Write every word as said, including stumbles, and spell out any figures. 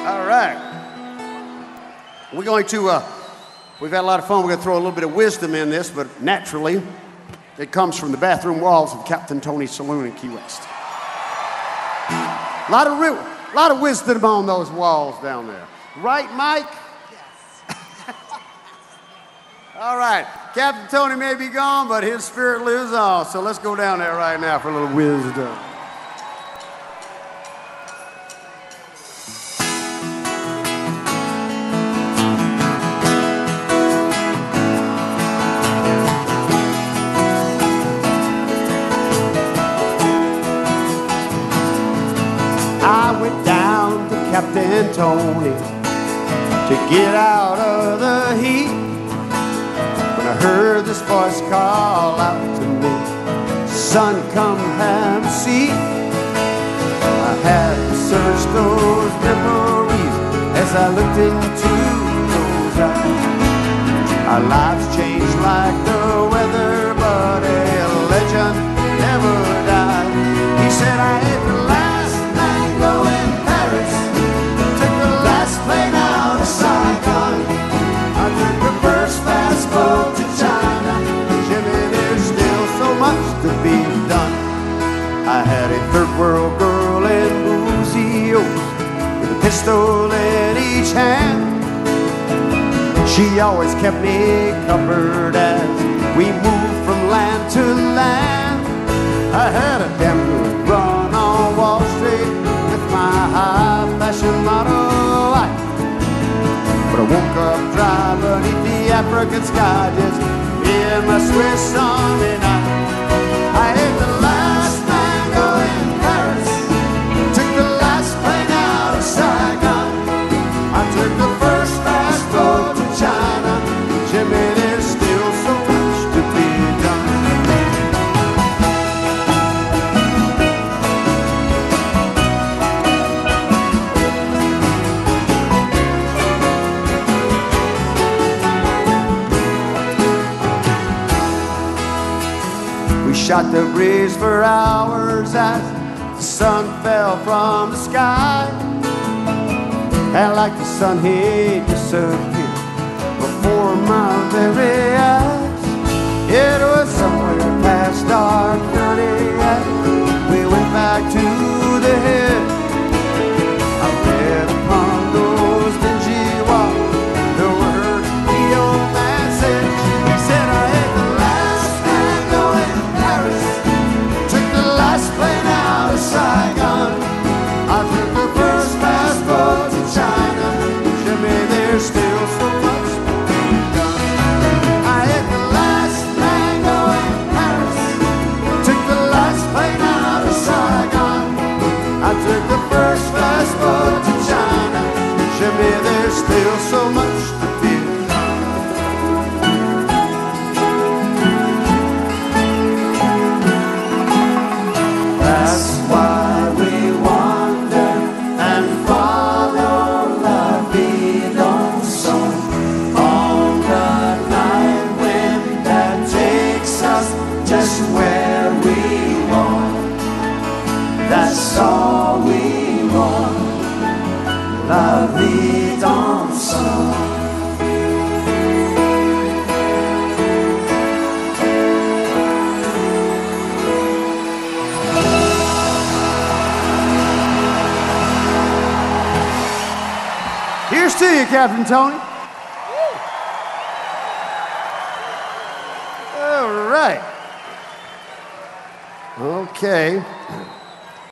All right. We're going to, uh, we've had a lot of fun. We're going to throw a little bit of wisdom in this, but naturally, it comes from the bathroom walls of Captain Tony's Saloon in Key West. A lot of real, a lot of wisdom on those walls down there. Right, Mike? Yes. All right. Captain Tony may be gone, but his spirit lives on. So let's go down there right now for a little wisdom. I went down to Captain Tony to get out of the heat. When I heard this voice call out to me, son, come have a seat. I had to search those memories as I looked into those eyes. Our lives changed like the weather, but a legend never died. He said, I ate the last mango in Paris, took the last plane out of Saigon, I took the first fast boat to China. Jimmy, there's still so much to be done. I had a third world girl in Buzios with a pistol in each hand. She always kept me covered as we moved from land to land. I had a damn good run on Wall Street with my high fashion Model I. But I woke up dry beneath the African sky, just in my Swiss Army knife. I ate the last mango in Paris, took the last plane out of Saigon, I took the first fast boat to China. Jimmy, there's still so much to be done. We shot the breeze for hours as the sun fell from the sky. And like the sun, he disappeared before my very eyes. It was somewhere past dark thirty as we went back to the hill. I read upon those dingy walls the word the old man said. He said, I ate the last mango in Paris, took the last plane out of Saigon, I took the first fast boat to China. Jimmy, there's still so much to be done. I ate the last mango in Paris, took the last plane out of Saigon, I took the first fast boat to China. Jimmy, there's still so much to be done. That's why we wander and follow La Vida song on the night wind that takes us just where we want. That's all we want. La Vida song. Here's to you, Captain Tony. All right. Okay.